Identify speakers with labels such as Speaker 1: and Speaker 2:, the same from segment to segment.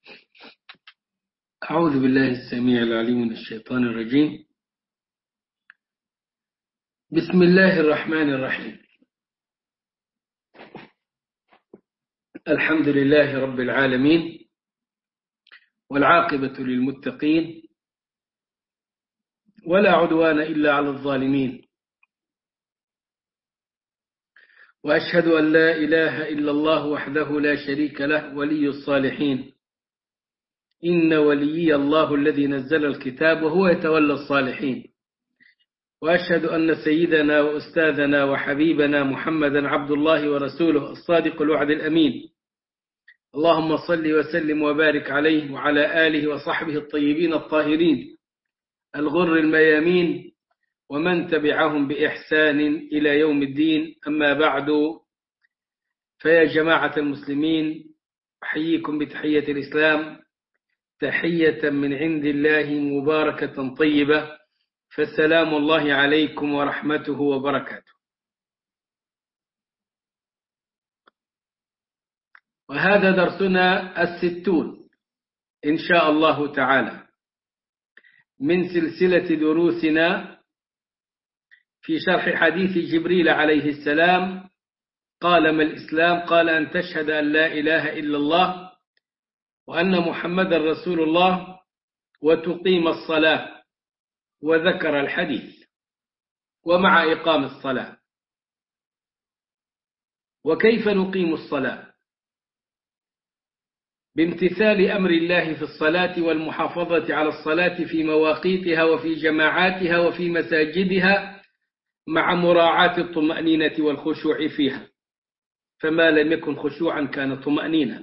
Speaker 1: أعوذ بالله السميع العليم من الشيطان الرجيم. بسم الله الرحمن الرحيم. الحمد لله رب العالمين، والعاقبة للمتقين، ولا عدوان إلا على الظالمين، وأشهد أن لا إله إلا الله وحده لا شريك له ولي الصالحين. إن وليي الله الذي نزل الكتاب وهو يتولى الصالحين. وأشهد أن سيدنا وأستاذنا وحبيبنا محمدا عبد الله ورسوله الصادق الوعد الأمين. اللهم صل وسلم وبارك عليه وعلى آله وصحبه الطيبين الطاهرين الغر الميامين، ومن تبعهم بإحسان إلى يوم الدين. أما بعد، فيا جماعة المسلمين، أحييكم بتحية الإسلام، تحية من عند الله مباركة طيبة، فالسلام الله عليكم ورحمته وبركاته. وهذا درسنا 60 إن شاء الله تعالى من سلسلة دروسنا في شرح حديث جبريل عليه السلام. قال: ما الإسلام؟ قال: أن تشهد أن لا إله إلا الله وأن محمد رسول الله وتقيم الصلاة. وذكر الحديث ومع إقام الصلاة. وكيف نقيم الصلاة؟ بامتثال أمر الله في الصلاة والمحافظة على الصلاة في مواقيتها وفي جماعاتها وفي مساجدها، مع مراعاة الطمأنينة والخشوع فيها، فما لم يكن خشوعا كان طمأنينة.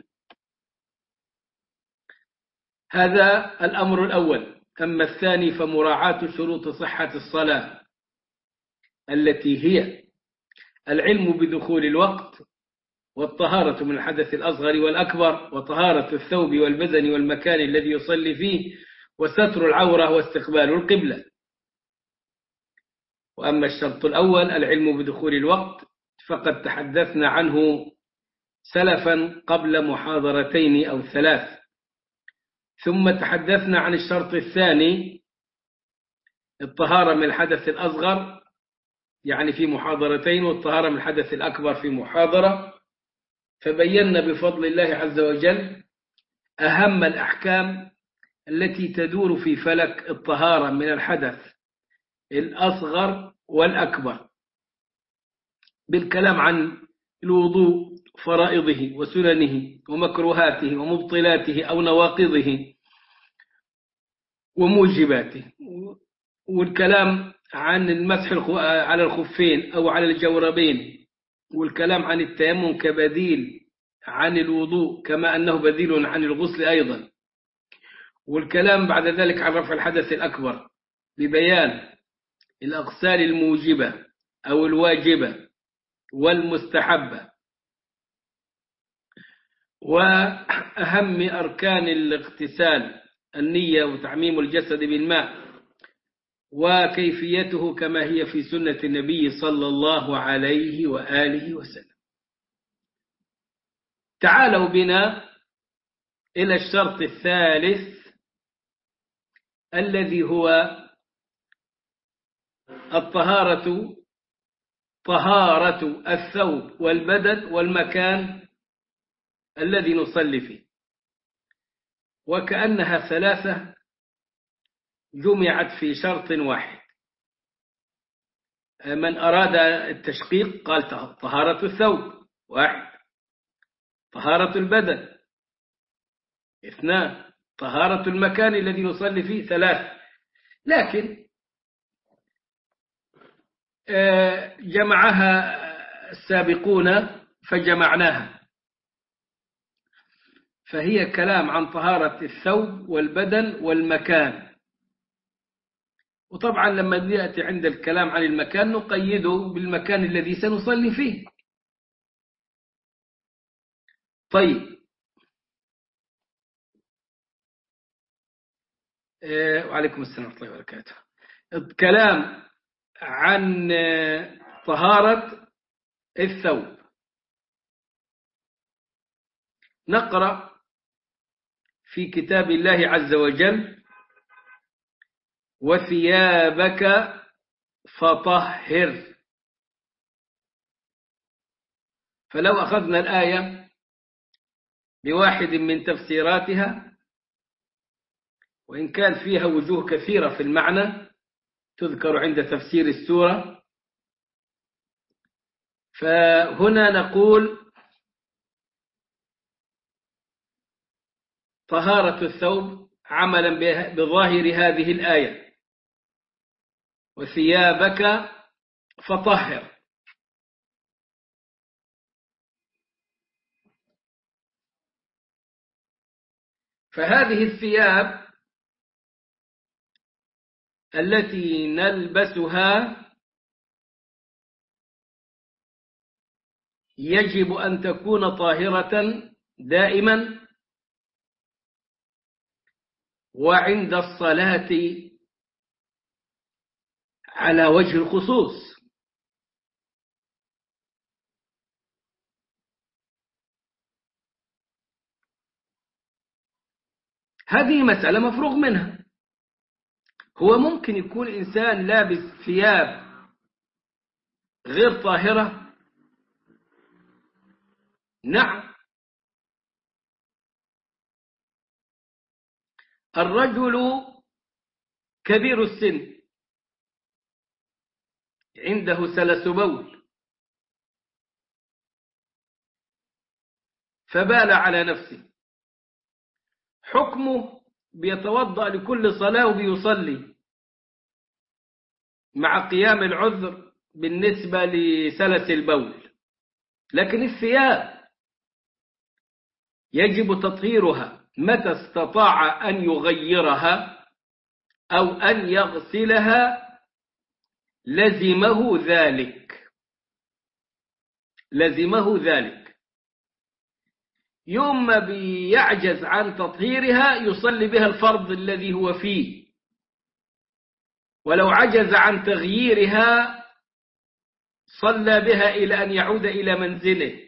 Speaker 1: هذا الأمر الأول. أما الثاني فمراعاة شروط صحة الصلاة، التي هي العلم بدخول الوقت، والطهارة من الحدث الأصغر والأكبر، وطهارة الثوب والبدن والمكان الذي يصلي فيه، وستر العورة، واستقبال القبلة. وأما الشرط الأول العلم بدخول الوقت فقد تحدثنا عنه سلفا قبل محاضرتين أو 3. ثم تحدثنا عن الشرط الثاني الطهارة من الحدث الأصغر، يعني في محاضرتين، والطهارة من الحدث الأكبر في محاضرة. فبينا بفضل الله عز وجل أهم الأحكام التي تدور في فلك الطهارة من الحدث الأصغر والأكبر، بالكلام عن الوضوء، فرائضه وسننه ومكروهاته ومبطلاته أو نواقضه وموجباته، والكلام عن المسح على الخفين أو على الجوربين، والكلام عن التيمم كبديل عن الوضوء كما أنه بديل عن الغسل أيضا، والكلام بعد ذلك عن رفع الحدث الأكبر ببيان الأغسال الموجبة أو الواجبة والمستحبة، وأهم أركان الاغتسال النية وتعميم الجسد بالماء، وكيفيته كما هي في سنة النبي صلى الله عليه وآله وسلم. تعالوا بنا إلى الشرط الثالث، الذي هو الطهارة، طهارة الثوب والبدن والمكان الذي نصلي فيه. وكأنها 3 جمعت في شرط واحد. من أراد التشقيق قال طهارة الثوب 1، طهارة البدن 2، طهارة المكان الذي نصلي فيه 3. لكن جمعها السابقون فجمعناها، فهي كلام عن طهارة الثوب والبدن والمكان. وطبعا لما يأتي عند الكلام عن المكان نقيده بالمكان الذي سنصلي فيه. طيب، وعليكم السلام ورحمة الله وبركاته. الكلام عن طهارة الثوب، نقرأ في كتاب الله عز وجل: وثيابك فطهر. فلو أخذنا الآية بواحد من تفسيراتها، وإن كان فيها وجوه كثيرة في المعنى تذكر عند تفسير السورة، فهنا نقول طهارة الثوب عملا بظاهر هذه الآية: وثيابك فطهر. فهذه الثياب التي نلبسها يجب أن تكون طاهرة دائما، وعند الصلاة على وجه الخصوص. هذه مسألة مفروغ منها. هو ممكن يكون إنسان لابس ثياب غير طاهرة؟ نعم. الرجل كبير السن عنده سلس بول فبال على نفسه، حكمه بيتوضأ لكل صلاة وبيصلي مع قيام العذر بالنسبة لسلس البول. لكن الثياب يجب تطهيرها متى استطاع أن يغيرها أو أن يغسلها لزمه ذلك. يوم ما بيعجز عن تطهيرها يصلي بها الفرض الذي هو فيه، ولو عجز عن تغييرها صلى بها إلى أن يعود إلى منزله.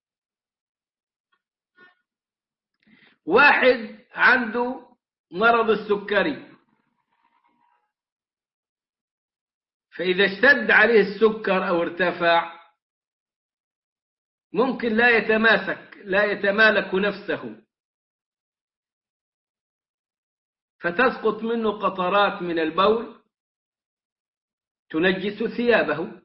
Speaker 1: واحد عنده مرض السكري، فإذا اشتد عليه السكر أو ارتفع ممكن لا يتمالك نفسه، فتسقط منه قطرات من البول تنجس ثيابه،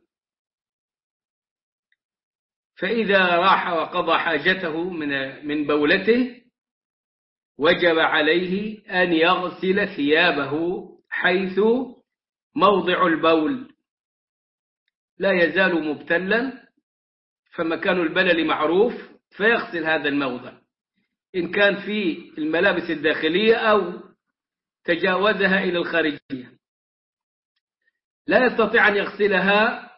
Speaker 1: فإذا راح وقضى حاجته من بولته وجب عليه أن يغسل ثيابه حيث موضع البول لا يزال مبتلا، فمكان البلل معروف، فيغسل هذا الموضع إن كان في الملابس الداخلية أو تجاوزها إلى الخارجية. لا يستطيع أن يغسلها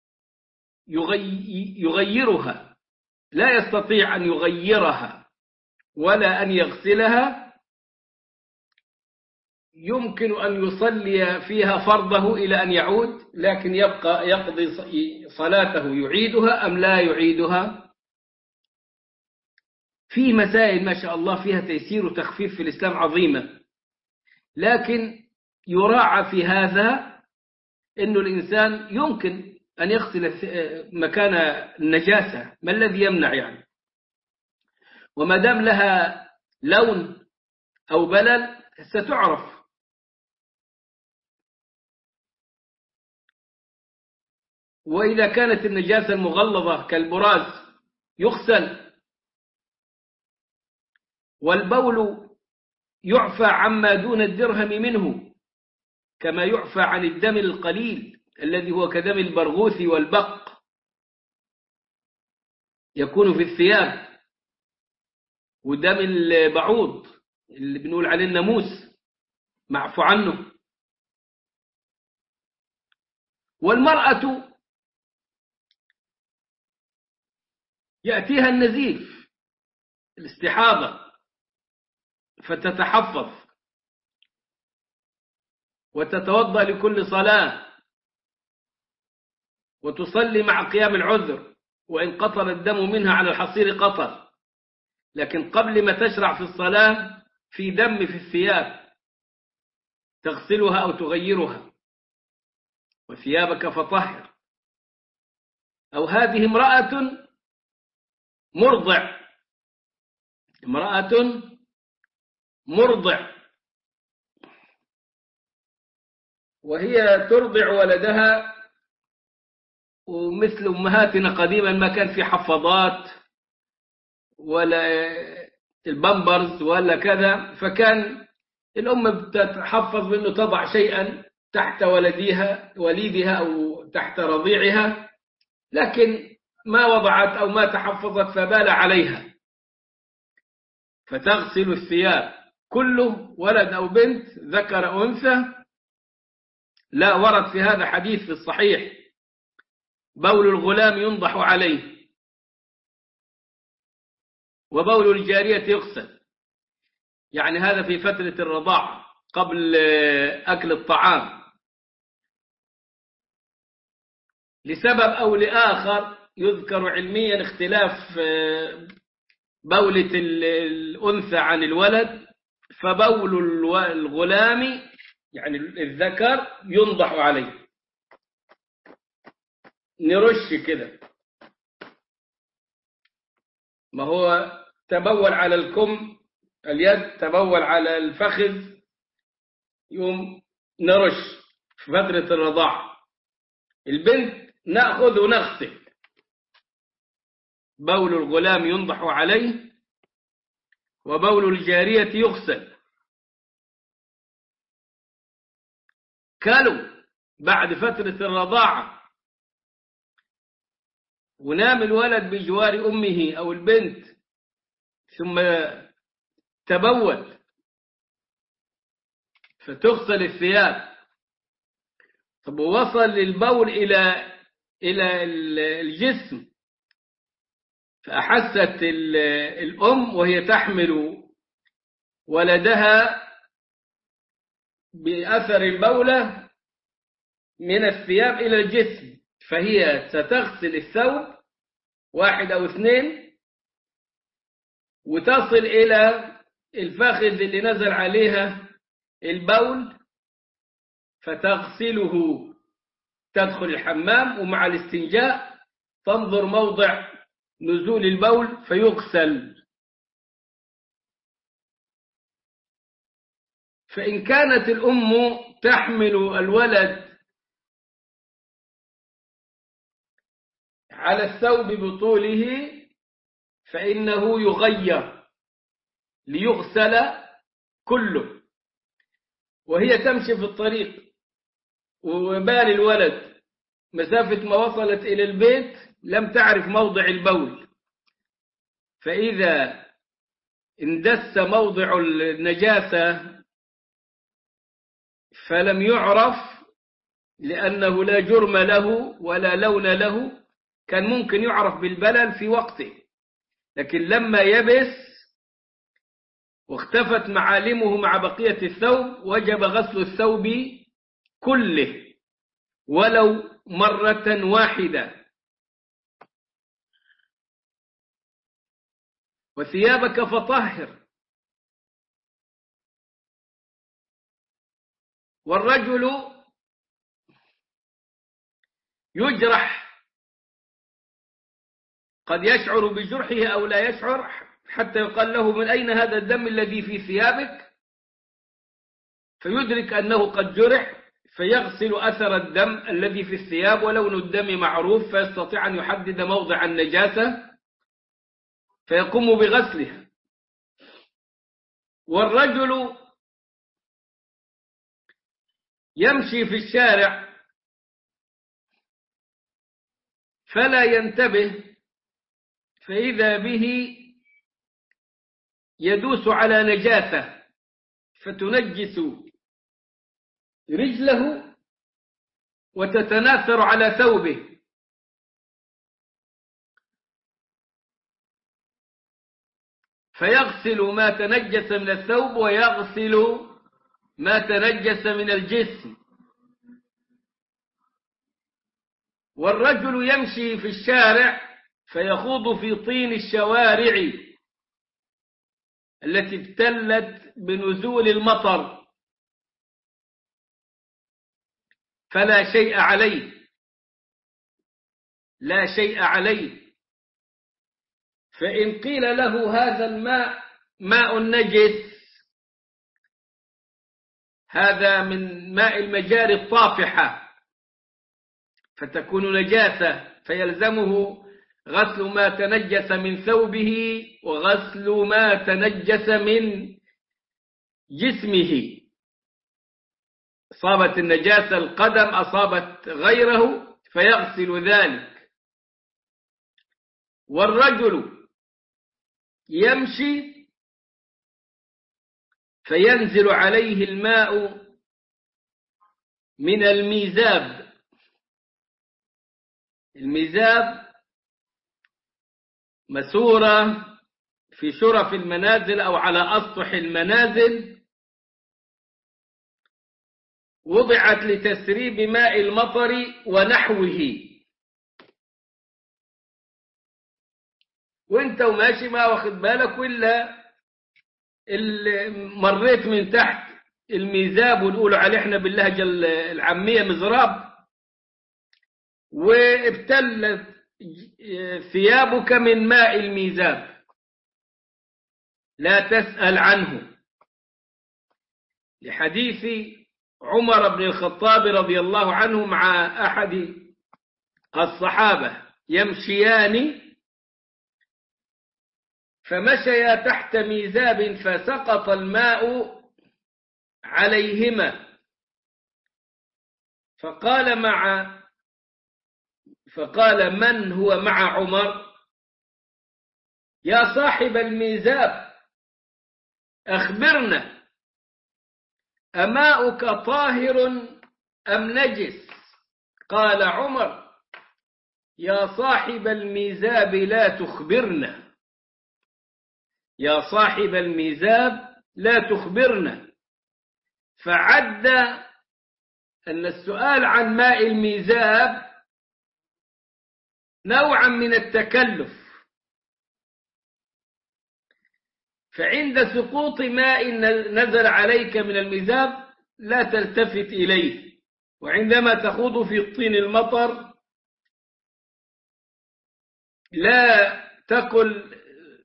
Speaker 1: يغيرها، لا يستطيع أن يغيرها ولا أن يغسلها. يمكن أن يصلي فيها فرضه إلى أن يعود، لكن يبقى يقضي صلاته يعيدها أم لا يعيدها. في مسائل ما شاء الله فيها تيسير وتخفيف في الإسلام عظيمة، لكن يراعى في هذا أنه الإنسان يمكن أن يغسل مكان النجاسة، ما الذي يمنع يعني؟ وما دام لها لون أو بلل ستعرف. وإذا كانت النجاسة المغلظة كالبراز يغسل. والبول يعفى عما دون الدرهم منه كما يعفى عن الدم القليل الذي هو كدم البرغوث والبق، يكون في الثياب، ودم البعوض اللي بنقول عليه الناموس معفو عنه. والمرأة يأتيها النزيف الاستحاضة فتتحفظ وتتوضأ لكل صلاة وتصلي مع قيام العذر، وإن قطر الدم منها على الحصير قطر، لكن قبل ما تشرع في الصلاة في دم في الثياب تغسلها أو تغيرها، وثيابك فطهر. أو هذه امرأة مرضع، امرأة مرضع وهي ترضع ولدها، ومثل أمهاتنا قديما ما كان في حفاضات ولا البامبرز ولا كذا، فكان الأم بتتحفظ بأنه تضع شيئا تحت وليدها أو تحت رضيعها، لكن ما وضعت أو ما تحفظت فبال عليها، فتغسل الثياب كله، ولد أو بنت، ذكر أو أنثى. لا ورد في هذا حديث في الصحيح: بول الغلام ينضح عليه، وبول الجارية يغسل. يعني هذا في فترة الرضاعة قبل أكل الطعام، لسبب أو لآخر يذكر علميا اختلاف بولة الأنثى عن الولد، فبول الغلام يعني الذكر ينضح عليه، نرش كده، ما هو تبول على الكم، اليد تبول على الفخذ، يوم نرش في فترة الرضاعة. البنت نأخذ ونغسل، بول الغلام ينضح عليه وبول الجارية يغسل. كلوا بعد فترة الرضاعة ونام الولد بجوار أمه أو البنت ثم تبول، فتغسل الثياب. طب وصل البول إلى الجسم، فأحست الأم وهي تحمل ولدها بأثر البولة من الثياب إلى الجسم، فهي ستغسل الثوب واحد أو اثنين وتصل إلى الفخذ اللي نزل عليها البول فتغسله، تدخل الحمام ومع الاستنجاء تنظر موضع نزول البول فيغسل. فإن كانت الأم تحمل الولد على الثوب بطوله فإنه يغير ليغسل كله، وهي تمشي في الطريق وبال الولد مسافة ما وصلت إلى البيت لم تعرف موضع البول، فإذا اندس موضع النجاسة فلم يعرف لأنه لا جرم له ولا لون له، كان ممكن يعرف بالبلل في وقته، لكن لما يبس واختفت معالمه مع بقية الثوب وجب غسل الثوب كله ولو مرة واحدة. وثيابك فطهر. والرجل يجرح، قد يشعر بجرحه أو لا يشعر، حتى يقال له: من أين هذا الدم الذي في ثيابك؟ فيدرك أنه قد جرح، فيغسل أثر الدم الذي في الثياب، ولون الدم معروف فيستطيع أن يحدد موضع النجاسة فيقوم بغسلها. والرجل يمشي في الشارع فلا ينتبه، فإذا به يدوس على نجاسة فتنجس رجله وتتناثر على ثوبه، فيغسل ما تنجس من الثوب ويغسل ما تنجس من الجسم. والرجل يمشي في الشارع فيخوض في طين الشوارع التي ابتلت بنزول المطر فلا شيء عليه، لا شيء عليه. فإن قيل له هذا الماء ماء نجس، هذا من ماء المجاري الطافحة فتكون نجاسة، فيلزمه غسل ما تنجس من ثوبه وغسل ما تنجس من جسمه. أصابت النجاسة القدم، أصابت غيره فيغسل ذلك. والرجل يمشي فينزل عليه الماء من الميزاب. الميزاب مسورة في شرف المنازل أو على أسطح المنازل، وضعت لتسريب ماء المطر ونحوه. وانت وماشي ما واخد بالك، ولا اللي مريت من تحت الميزاب، ونقول عليه احنا باللهجة العامية مزراب، وابتلت ثيابك من ماء الميزاب، لا تسأل عنه. لحديث عمر بن الخطاب رضي الله عنه مع أحد الصحابة يمشيان، فمشيا تحت ميزاب فسقط الماء عليهما، فقال من هو مع عمر؟ يا صاحب الميزاب أخبرنا، أماؤك طاهر أم نجس؟ قال عمر يا صاحب الميزاب لا تخبرنا، يا صاحب الميزاب لا تخبرنا. فعد أن السؤال عن ماء الميزاب نوعا من التكلف، فعند سقوط ماء نزل عليك من الميزاب لا تلتفت إليه، وعندما تخوض في الطين المطر لا تقل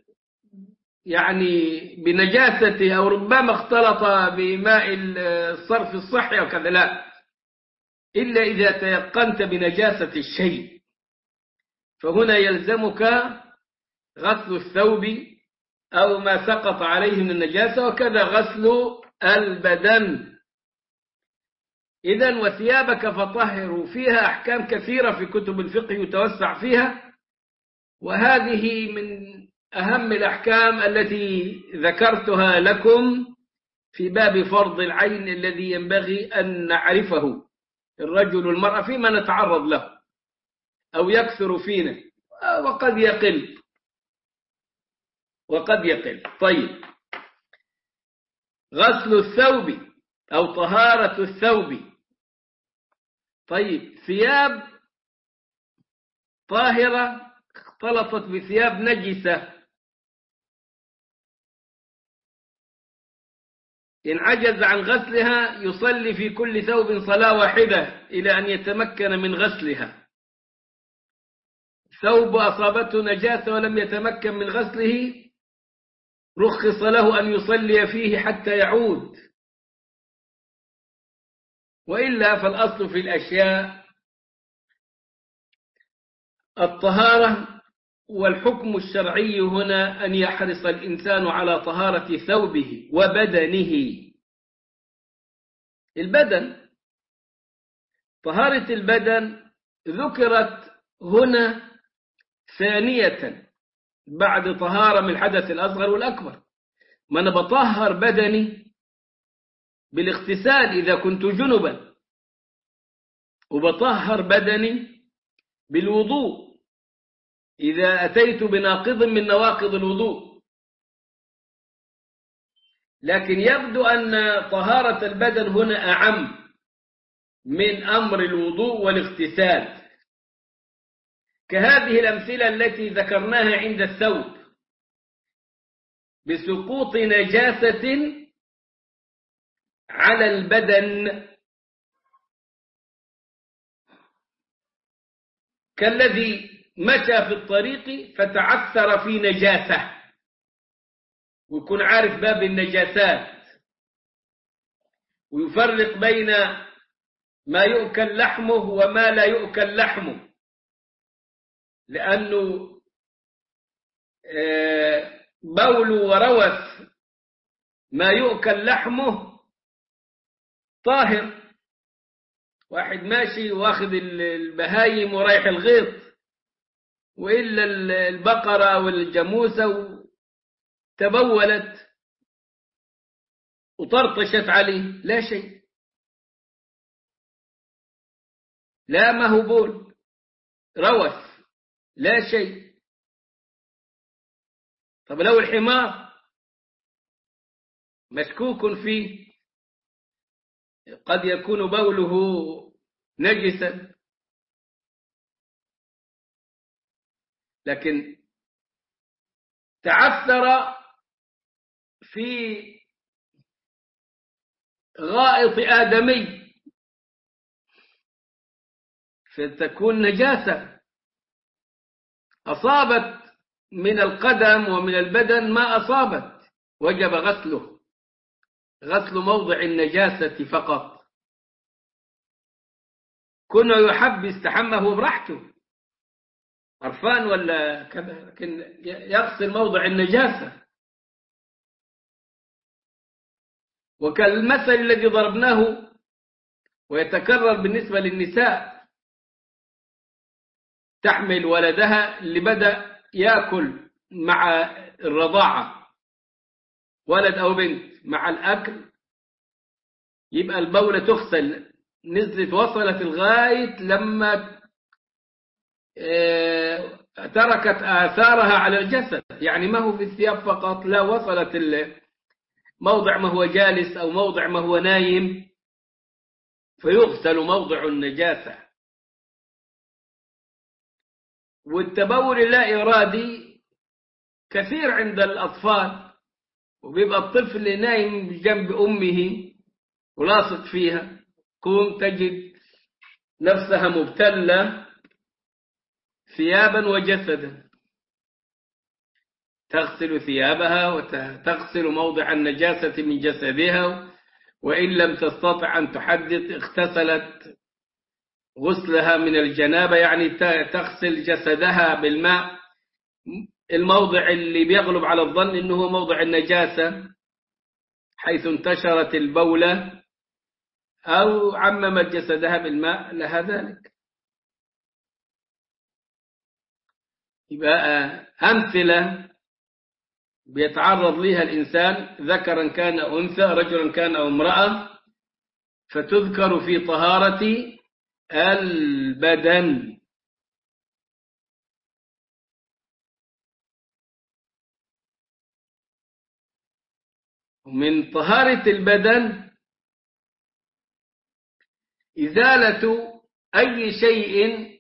Speaker 1: يعني بنجاسته أو ربما اختلط بماء الصرف الصحي أو كذا، لا، إلا إذا تيقنت بنجاسة الشيء، فهنا يلزمك غسل الثوب أو ما سقط عليه من النجاسة، وكذا غسل البدن. إذن وثيابك فطهروا، فيها أحكام كثيرة في كتب الفقه يتوسع فيها، وهذه من أهم الأحكام التي ذكرتها لكم في باب فرض العين الذي ينبغي أن نعرفه الرجل والمرأة فيما نتعرض له أو يكثر فينا، وقد يقل. طيب، غسل الثوب أو طهارة الثوب. طيب، ثياب طاهرة اختلطت بثياب نجسة، إن عجز عن غسلها يصلي في كل ثوب صلاة واحدة إلى أن يتمكن من غسلها. ثوب أصابته نجاسة ولم يتمكن من غسله رخص له أن يصلي فيه حتى يعود، وإلا فالأصل في الأشياء الطهارة، والحكم الشرعي هنا أن يحرص الإنسان على طهارة ثوبه وبدنه. البدن، طهارة البدن ذكرت هنا ثانية بعد طهارة من الحدث الأصغر والأكبر. ما أنا بطهر بدني بالاغتسال إذا كنت جنبا، وبطهر بدني بالوضوء إذا أتيت بناقض من نواقض الوضوء. لكن يبدو أن طهارة البدن هنا أعم من أمر الوضوء والاغتسال، كهذه الأمثلة التي ذكرناها عند الثوب بسقوط نجاسة على البدن كالذي مشى في الطريق فتعثر في نجاسة، ويكون عارف باب النجاسات ويفرق بين ما يؤكل لحمه وما لا يؤكل لحمه، لأنه بول وروث ما يؤكل لحمه طاهر. واحد ماشي واخذ البهايم ورايح الغيط، وإلا البقرة أو الجاموسة تبولت وطرطشت عليه لا شيء، لا ما هو بول روث لا شيء. طب لو الحمار مشكوك فيه قد يكون بوله نجسا، لكن تعثر في غائط آدمي فتكون نجاسة أصابت من القدم ومن البدن ما أصابت، وجب غسله، غسل موضع النجاسة فقط. كنا يحب يستحمه براحته عرفان ولا كذا، لكن يغسل موضع النجاسة. وكالمثل الذي ضربناه ويتكرر بالنسبة للنساء، تحمل ولدها اللي بدأ يأكل مع الرضاعة، ولد أو بنت، مع الأكل يبقى البولة تغسل، نزلت وصلت الغاية لما تركت آثارها على الجسد، يعني ما هو في الثياب فقط، لا وصلت موضع ما هو جالس أو موضع ما هو نايم، فيغسل موضع النجاسة. والتبول اللا إرادي كثير عند الأطفال، وبيبقى الطفل نايم جنب أمه ولاصق فيها، قوم تجد نفسها مبتلة ثيابا وجسدا، تغسل ثيابها وتغسل موضع النجاسة من جسدها، وإن لم تستطع أن تحدد اغتسلت غسلها من الجنابة، يعني تغسل جسدها بالماء، الموضع اللي بيغلب على الظن إنه هو موضع النجاسة حيث انتشرت البولة أو عممت جسدها بالماء لها ذلك. يبقى أمثلة بيتعرض لها الإنسان ذكرا كان أنثى، رجلا كان أو امرأة، فتذكر في طهارة البدن. ومن طهارة البدن إزالة أي شيء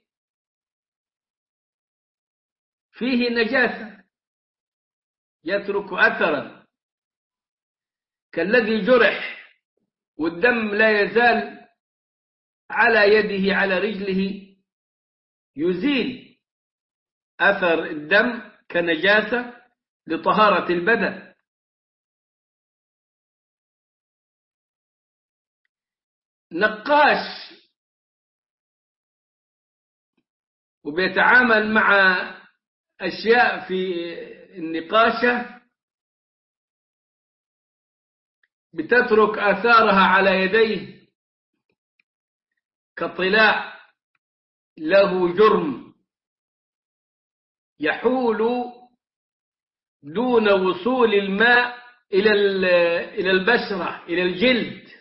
Speaker 1: فيه نجاسة يترك أثرا، كالذي جرح والدم لا يزال على يده على رجله، يزيل أثر الدم كنجاسة لطهارة البدن. نقاش وبيتعامل مع أشياء في النقاشة بتترك آثارها على يديه كطلاء له جرم يحول دون وصول الماء إلى البشرة إلى الجلد،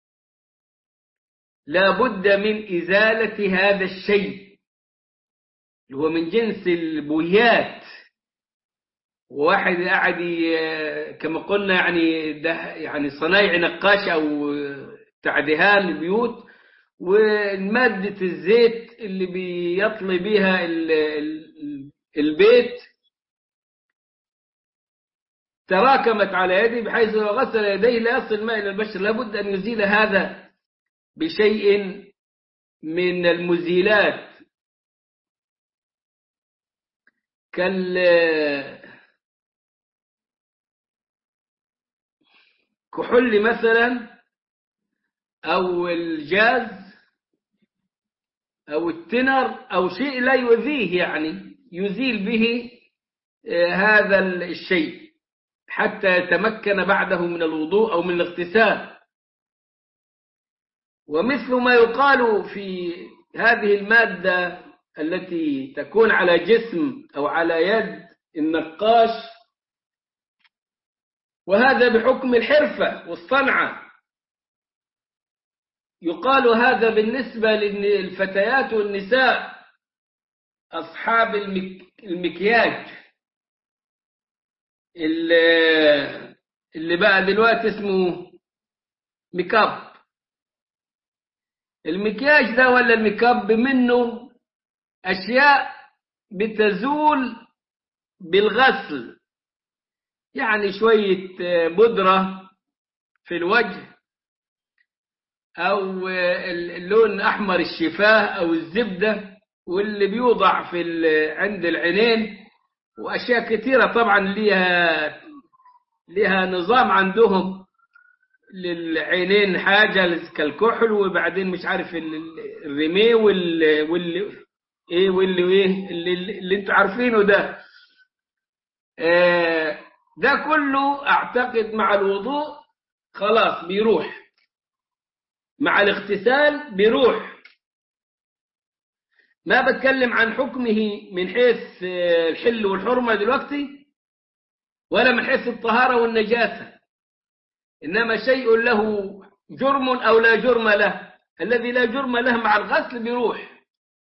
Speaker 1: لا بد من إزالة هذا الشيء هو من جنس البويات. وواحد قاعد كما قلنا يعني ده يعني صنايع نقاش أو تعدهان البيوت، والمادة الزيت اللي بيطلي بيها البيت تراكمت على يده بحيث لو غسل يديه لا يصل الماء إلى البشرة، لابد أن يزيل هذا بشيء من المزيلات كالكحول مثلا أو الجاز أو التنر أو شيء لا يؤذيه، يعني يزيل به هذا الشيء حتى يتمكن بعده من الوضوء أو من الاغتسال. ومثل ما يقال في هذه المادة التي تكون على جسم أو على يد النقاش، وهذا بحكم الحرفة والصنعة، يقال هذا بالنسبة للفتيات والنساء أصحاب المكياج اللي بقى دلوقتي اسمه ميكاب. المكياج ده ولا الميكاب منه أشياء بتزول بالغسل، يعني شوية بودرة في الوجه أو اللون أحمر الشفاه أو الزبدة، واللي بيوضع في عند العينين، وأشياء كثيرة طبعا لها نظام عندهم للعينين، حاجة كالكحل، وبعدين مش عارف الريميه واللي انتوا عارفينه ده. ده كله اعتقد مع الوضوء خلاص بيروح، مع الاغتسال بيروح. ما بتكلم عن حكمه من حيث الحل والحرمة دلوقتي، ولا من حيث الطهارة والنجاسة، إنما شيء له جرم أو لا جرم له. الذي لا جرم له مع الغسل بيروح،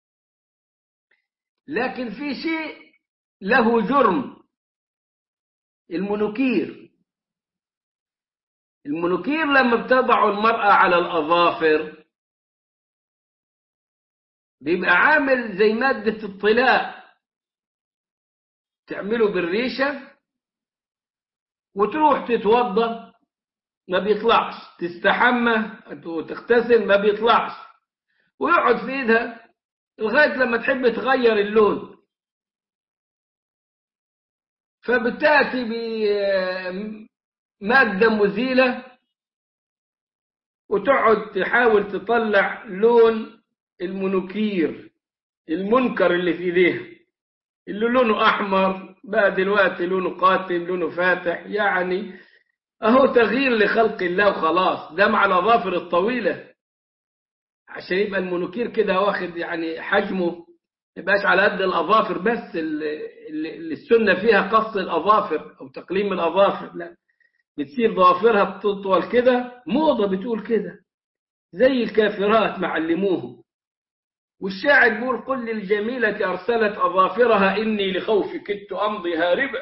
Speaker 1: لكن في شيء له جرم، المنوكير لما بتضع المرأة على الأظافر بيبقى عامل زي مادة الطلاء، تعمله بالريشة وتروح تتوضى ما بيطلعش، تستحمى وتغتسل ما بيطلعش، ويقعد في ايدها لغاية لما تحب تغير اللون. فبتأتي بمادة مزيلة وتقعد تحاول تطلع لون المنوكير المنكر اللي في ايديها، اللي لونه أحمر بقى دلوقتي لونه قاتم، لونه فاتح، يعني أهو تغيير لخلق الله وخلاص. ده مع الأظافر الطويلة عشان يبقى المنوكير كده واخد يعني حجمه، يبقاش على قد الأظافر بس اللي السنة فيها قص الأظافر أو تقليم الأظافر، لا، بتصير ضوافرها بتطول كده، موضة بتقول كده زي الكافرات معلموهم. والشاعر بيقول: قل للجميلة أرسلت أظافرها إني لخوف كدت أمضي هاربا.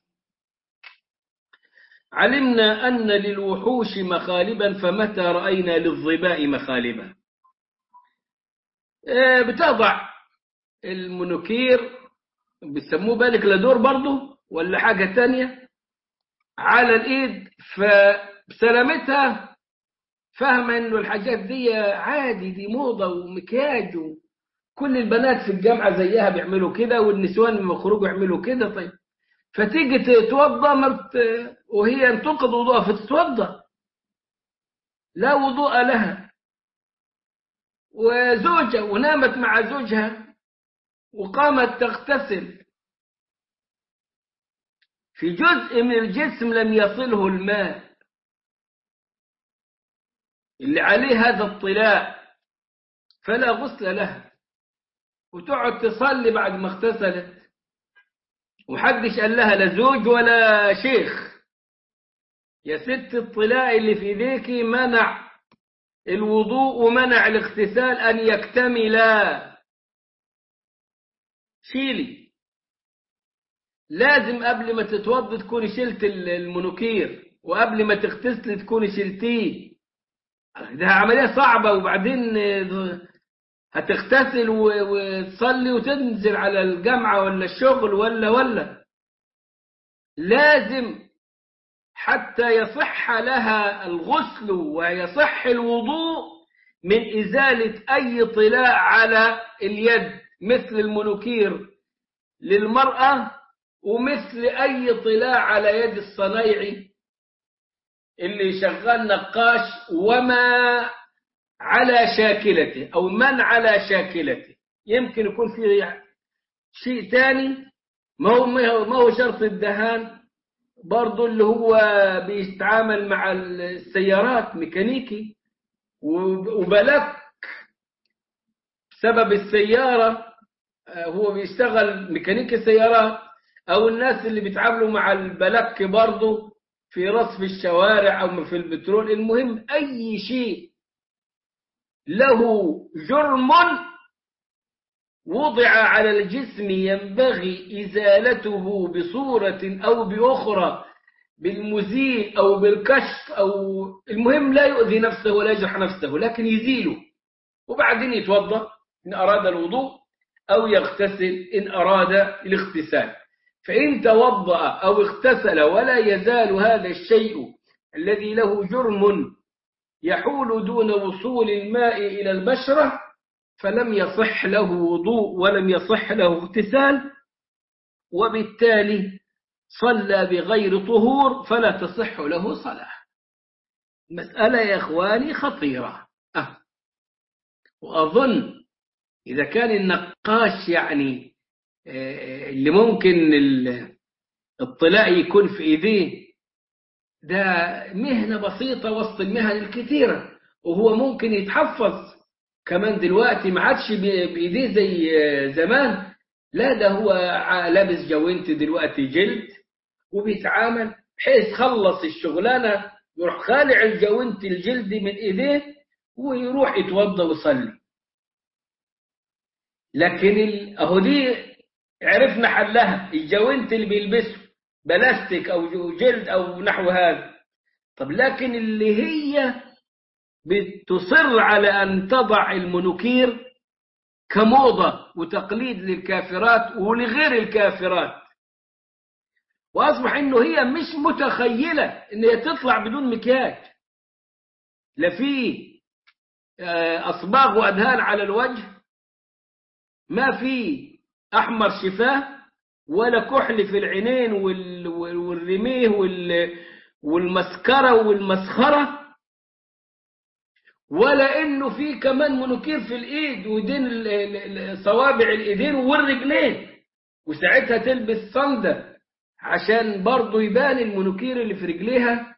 Speaker 1: علمنا أن للوحوش مخالبا فمتى رأينا للظباء مخالبا. بتضع المنوكير بيسموه بالك لدور برضه ولا حاجة تانية على الإيد، فبسلامتها فاهمة إنه الحاجات دي عادي، دي موضة ومكياج، كل البنات في الجامعة زيها بيعملوا كده، والنسوان لما يخرجوا يعملوا كده. طيب فتيجي تتوضى وهي انتقد وضوءها فتتوضى، لا وضوء لها، وزوجة ونامت مع زوجها وقامت تغتسل في جزء من الجسم لم يصله الماء اللي عليه هذا الطلاء، فلا غسل لها، وتقعد تصلي بعد ما اغتسلت، ومحدش قال لها لا زوج ولا شيخ: يا ست الطلاء اللي في ايديكي منع الوضوء ومنع الاغتسال أن يكتملا، شيلي. لازم قبل ما تتوضي تكوني شلت المنوكير، وقبل ما تغتسلي تكوني شلتيه. ده عملية صعبة، وبعدين هتغتسل وتصلي وتنزل على الجامعة ولا الشغل ولا لازم حتى يصح لها الغسل ويصح الوضوء من إزالة أي طلاء على اليد مثل المنوكير للمرأة، ومثل أي طلاء على يد الصنايعي اللي شغال نقاش، وما على شاكلته أو من على شاكلته. يمكن يكون في شيء تاني، ما هو شرط الدهان برضو، اللي هو بيتعامل مع السيارات ميكانيكي وبلك بسبب السيارة، هو بيشتغل ميكانيكي سيارات، أو الناس اللي بيتعاملوا مع البلك برضو في رصف الشوارع أو في البترول. المهم أي شيء له جرم وضع على الجسم ينبغي إزالته بصورة أو بأخرى، بالمزيل أو بالكشف، أو المهم لا يؤذي نفسه ولا يجرح نفسه، لكن يزيله وبعدين يتوضأ إن أراد الوضوء، أو يغتسل إن أراد الاغتسال. فإن توضأ أو اغتسل ولا يزال هذا الشيء الذي له جرم يحول دون وصول الماء إلى البشرة، فلم يصح له وضوء ولم يصح له اغتسال، وبالتالي صلى بغير طهور فلا تصح له صلاة. مسألة يا إخواني خطيرة. وأظن إذا كان النقاش يعني اللي ممكن الطلاء يكون في إيديه، ده مهنة بسيطة وسط المهن الكثيرة، وهو ممكن يتحفظ كمان دلوقتي، ما عادش بإيديه زي زمان. لا، ده هو لابس جوانت دلوقتي جلد، وبيتعامل بحيث خلص الشغلانة يروح خالع الجوانت الجلد من إيديه ويروح يتوضى ويصلي. لكن أهو دي عرفنا حلها، الجوانت اللي بيلبسه بلاستيك أو جلد أو نحو هذا. طب لكن اللي هي بتصر على أن تضع المنوكير كموضة وتقليد للكافرات ولغير الكافرات، وأصبح إنه هي مش متخيلة إن هي تطلع بدون مكياج، لا في أصباغ وأدهان على الوجه، ما في أحمر شفاه، ولا كحل في العينين والرميه والمسكرة والمسخرة، ولا إنه في كمان منوكير في الإيد ودين صوابع الإيدين والرجلين، وساعتها تلبس صندة عشان برضو يبان المنوكير اللي في رجليها،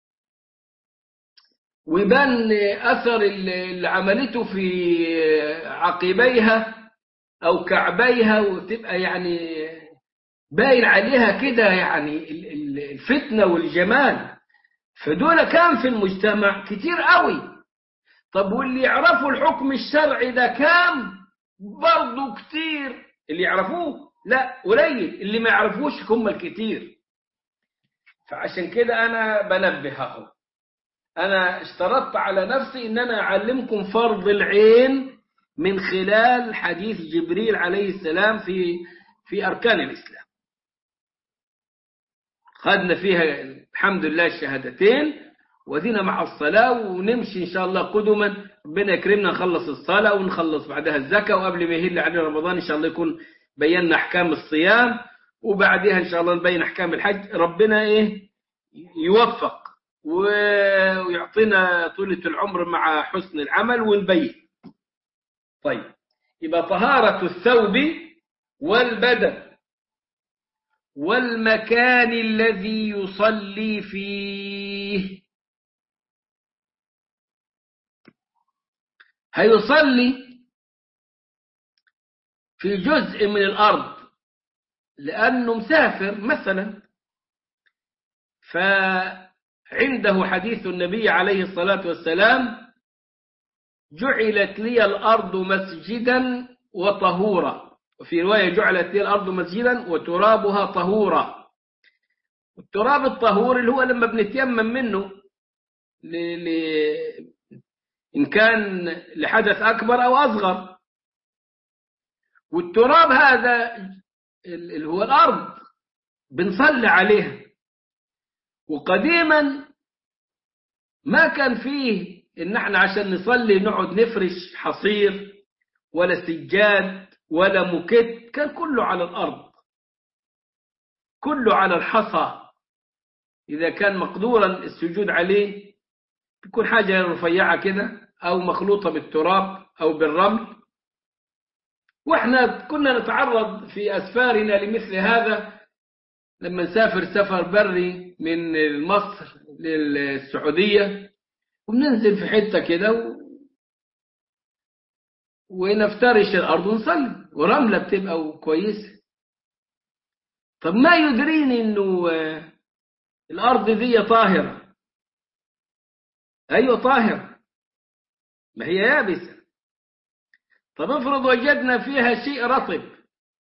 Speaker 1: ويبان أثر اللي عملته في عقبيها أو كعبيها، وتبقى يعني باين عليها كده يعني الفتنة والجمال. فدول كان في المجتمع كتير قوي. طب واللي يعرفوا الحكم الشرعي ده كام؟ برضو كتير. اللي يعرفوه لا قليل، اللي ما يعرفوش هم الكتير. فعشان كده أنا بنبهكم، أنا اشترطت على نفسي إن أنا أعلمكم فرض العين من خلال حديث جبريل عليه السلام في أركان الإسلام. خدنا فيها الحمد لله الشهادتين، ودينا مع الصلاة، ونمشي إن شاء الله قدما. ربنا يكرمنا نخلص الصلاة ونخلص بعدها الزكاة، وقبل ما يهل علينا رمضان إن شاء الله يكون بينا أحكام الصيام، وبعدها إن شاء الله نبين أحكام الحج. ربنا يوفق ويعطينا طولة العمر مع حسن العمل ونبين. طيب، يبقى طهارة الثوب والبدن والمكان الذي يصلي فيه. هيصلي في جزء من الأرض لأنه مسافر مثلا، فعنده حديث النبي عليه الصلاة والسلام: جعلت لي الأرض مسجدا وطهورا، وفي رواية جعلت لي الأرض مسجدا وترابها طهورا. التراب الطهور اللي هو لما بنتيمم منه إن كان لحدث أكبر أو أصغر، والتراب هذا اللي هو الأرض بنصلي عليها. وقديما ما كان فيه إن احنا عشان نصلي نقعد نفرش حصير ولا سجاد ولا موكيت، كان كله على الأرض، كله على الحصى. إذا كان مقدورا السجود عليه تكون حاجة رفيعة كده أو مخلوطة بالتراب أو بالرمل. وإحنا كنا نتعرض في أسفارنا لمثل هذا لما نسافر سفر بري من مصر للسعودية، وبننزل في حتة كده ونفترش الأرض ونصلي، ورملة بتبقى كويسة. طب ما يدريني إنه الأرض دي طاهرة؟ أيوة طاهرة، ما هي يابسة. طب افرض وجدنا فيها شيء رطب،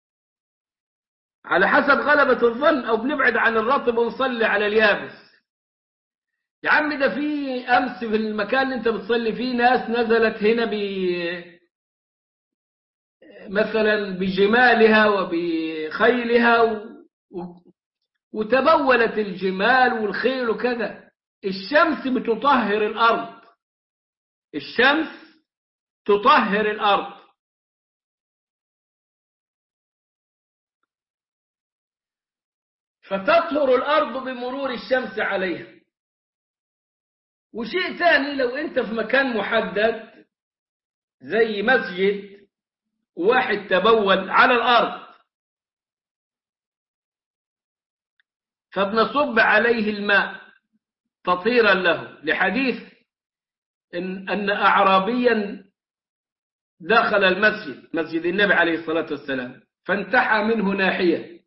Speaker 1: على حسب غلبة الظن، أو بنبعد عن الرطب ونصلي على اليابس. يا عم ده في أمس في المكان اللي أنت بتصلي فيه ناس نزلت هنا مثلا بجمالها وبخيلها وتبولت الجمال والخيل وكذا. الشمس بتطهر الأرض، الشمس تطهر الأرض. فتطهر الأرض بمرور الشمس عليها. وشيء ثاني، لو أنت في مكان محدد زي مسجد واحد تبول على الأرض، فبنصب عليه الماء تطهيرا له، لحديث أن أعرابيا دخل المسجد، مسجد النبي عليه الصلاة والسلام، فانتحى منه ناحية،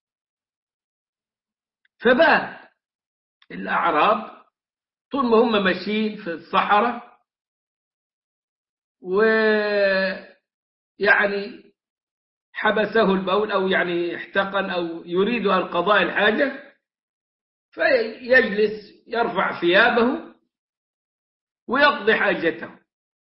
Speaker 1: فبال الأعراب طول ما هم ماشيين في الصحراء ويعني حبسه البول، أو يعني احتقن أو يريد القضاء الحاجة، فيجلس يرفع ثيابه ويقضي حاجته.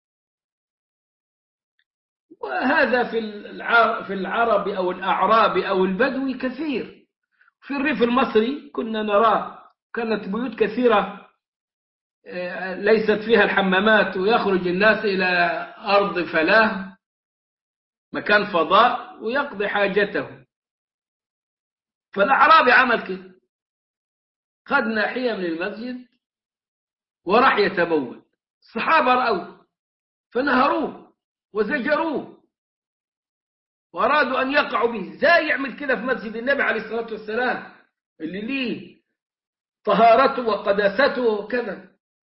Speaker 1: وهذا في العرب أو الأعراب أو البدوي كثير. في الريف المصري كنا نراه، كانت بيوت كثيرة ليست فيها الحمامات، ويخرج الناس إلى أرض فلاة، مكان فضاء، ويقضي حاجته. فالأعرابي عمل كده، خد ناحية من المسجد وراح يتبول. الصحابة رأوا فنهروه وزجروه وأرادوا أن يقعوا به. ازاي يعمل كده في مسجد النبي عليه الصلاة والسلام اللي ليه طهارته وقداسته وكذا؟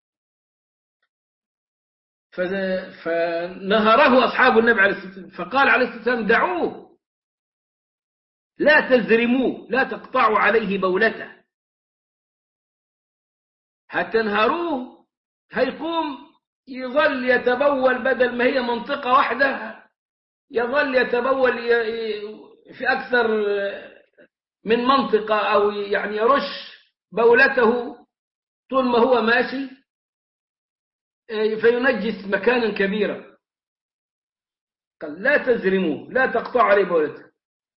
Speaker 1: فنهره أصحاب النبي عليه الصلاة والسلام، فقال عليه الصلاة والسلام: دعوه، لا تزرموه، لا تقطعوا عليه بولته، هتنهروه هيقوم يظل يتبول، بدل ما هي منطقة واحدة يظل يتبول في أكثر من منطقة، أو يعني يرش بولته طول ما هو ماشي، فينجس مكانا كبيرا. قال: لا تزرموه، لا تقطعوا عليه بولته،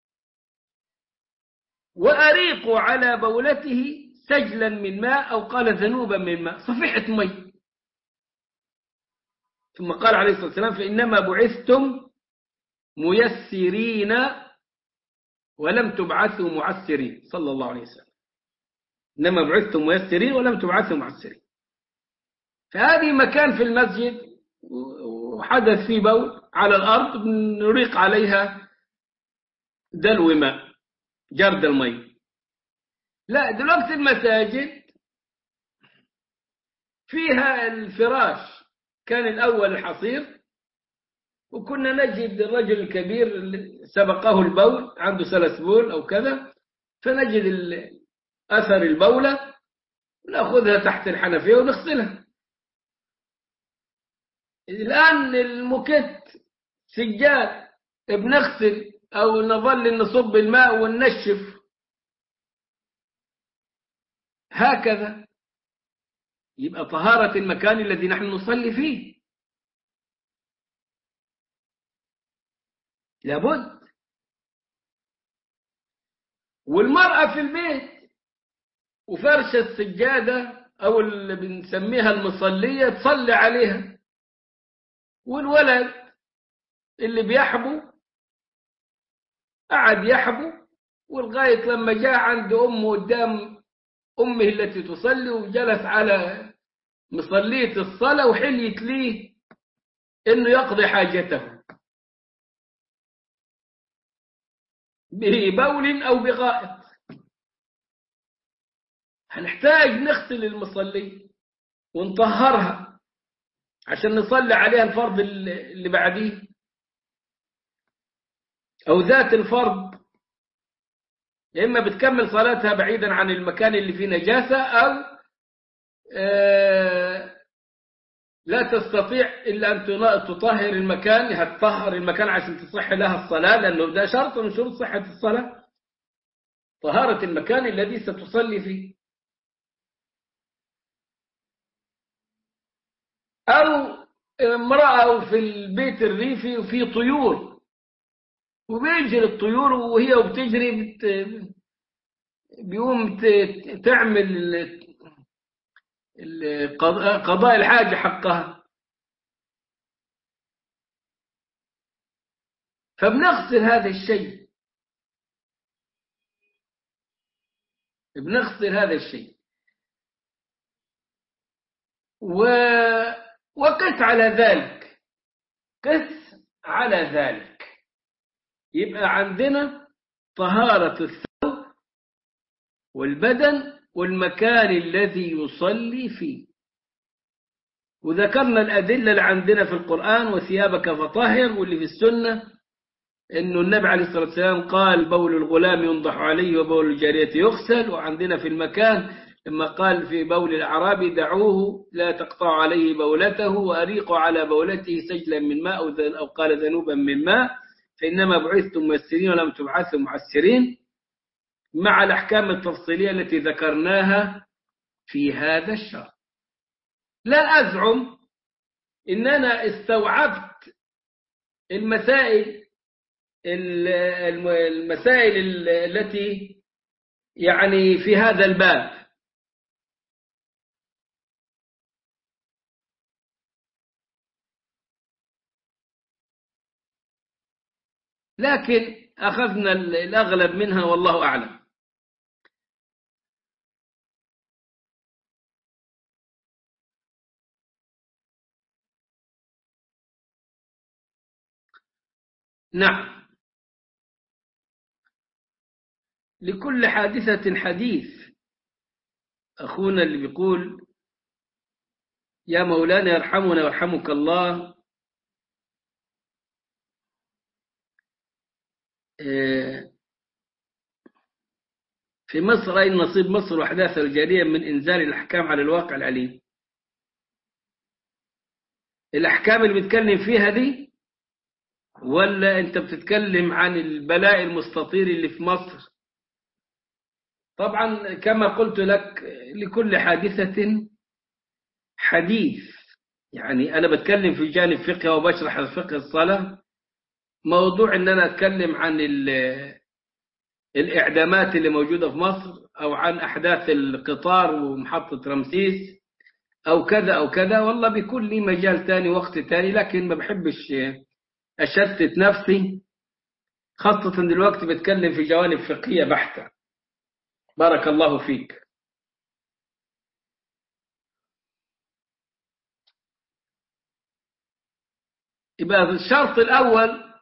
Speaker 1: وأريقوا على بولته سجلا من ماء، أو قال ذنوبا من ماء، صفيحة مي. ثم قال عليه الصلاة والسلام: فإنما بعثتم ميسرين ولم تبعثوا معسرين، صلى الله عليه وسلم. إنما بعثتم ميسرين ولم تبعثوا معسرين. فهذه مكان في المسجد وحدث فيه بول على الأرض، نريق عليها دلو ماء، جرد المي. لا، دلوقتي المساجد فيها الفراش، كان الأول الحصير، وكنا نجد الرجل الكبير اللي سبقه البول عنده سلسبول أو كذا، فنجد أثر البولة ونأخذها تحت الحنفية ونغسلها. الآن الموكيت سجاد بنغسل أو نظل نصب الماء وننشف هكذا. يبقى طهارة المكان الذي نحن نصلي فيه لابد. والمرأة في البيت وفرش السجادة أو اللي بنسميها المصلية تصلي عليها، والولد اللي بيحبو قعد يحبو، ولغاية لما جاء عند أمه قدام أمه التي تصلي، وجلس على مصلية الصلاة، وحليت ليه إنه يقضي حاجته ببول أو بغائط. هنحتاج نغسل المصلية ونطهرها عشان نصلي عليها الفرض اللي بعديه أو ذات الفرض، يا إما بتكمل صلاتها بعيدا عن المكان اللي فيه نجاسة، أو لا تستطيع إلا أن تطهر المكان، هتطهر المكان عشان تصح لها الصلاة، لأنه ده شرط من شروط صحة الصلاة، طهارة المكان الذي ستصلي فيه. أو امرأة في البيت الريفي وفي طيور، وبيجري الطيور وهي وبتجري بيقوم تعمل قضاء الحاجة حقها، فبنغسل هذا الشيء، بنغسل هذا الشيء. وقس على ذلك، قس على ذلك، يبقى عندنا طهارة الثوب والبدن والمكان الذي يصلي فيه. وذكرنا الأدلة اللي عندنا في القرآن وثيابك فطهر، واللي في السنة إنه النبي عليه الصلاة والسلام قال بول الغلام ينضح عليه وبول الجارية يغسل. وعندنا في المكان لما قال في بول الأعرابي دعوه لا تقطع عليه بولته وأريقوا على بولته سجلا من ماء، أو قال ذنوبا من ماء، فإنما بعثتم ميسرين ولم تبعثوا معسرين، مع الأحكام التفصيلية التي ذكرناها في هذا الشرط. لا أزعم إن أنا استوعبت المسائل التي يعني في هذا الباب، لكن أخذنا الأغلب منها والله أعلم. نعم، لكل حادثة حديث. أخونا اللي بيقول يا مولانا يرحمنا ويرحمك الله، في مصر أين نصيب مصر وأحداث الجارية من إنزال الأحكام على الواقع الأليم؟ الأحكام اللي بتكلم فيها دي، ولا أنت بتتكلم عن البلاء المستطير اللي في مصر؟ طبعا كما قلت لك لكل حادثة حديث، يعني أنا بتكلم في جانب فقه وبشرح فقه الصلاة. موضوع أن أنا أتكلم عن الإعدامات اللي موجودة في مصر، أو عن أحداث القطار ومحطة رمسيس أو كذا أو كذا، والله بيكون لي مجال تاني وقت تاني، لكن ما بحبش أشتت نفسي، خاصة دلوقتي بتكلم في جوانب فقهية بحتة. بارك الله فيك. يبقى الشرط الأول